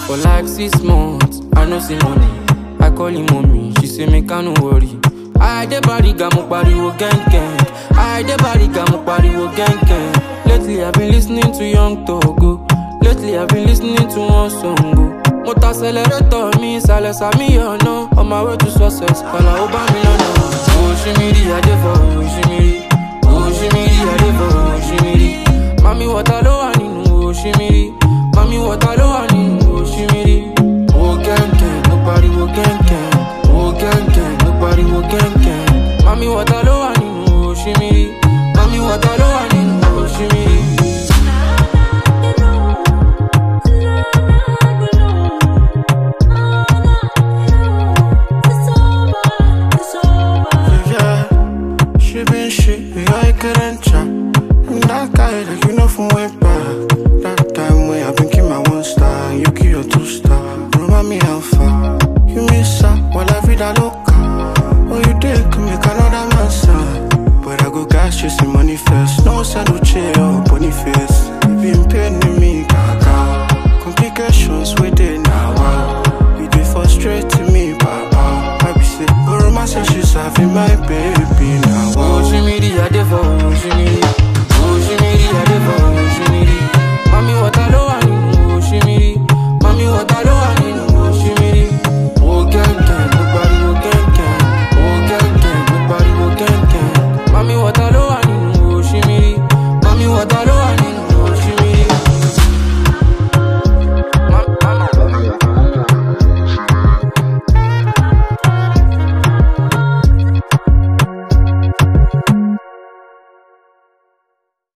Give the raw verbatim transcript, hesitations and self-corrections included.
For like six months, I no see money. I call him mommy, she say make I no worry. I dey bariga mo pariwo gang gang. I dey bariga mo pariwo gang gang. Lately I've been listening to Young Togo. Lately I've been listening to one song go. Motor accelerator mi sale sami ono. On my way to success, kala oba mi lọ́nà. Oh shimiri I dey for oh shimiri. Oh shimiri I dey for oh shimiri. Mami water lo wa nínú oh shimiri. Mami water lo wa nínú oh shimiri. Oh gang gang, no pariwo gang gang. Oh gang gang, no pariwo gang gang. Mami water lo wa nínú oh shimiri. Mami water lo wa nínú oh shimiri. She been shit, I couldn't chat. I'm that guy that you know from way back. That time when I been keep my one star, you keep your two star. Remind me how far you miss out while I read a loca. Oh, you did come make another man sad. But I go gas chasing money first. No sandwich or bunny face. You been paying me, gaga. Complications with it now. Wow. You did frustrate me, papa. I be sick, but romance she's having my baby now.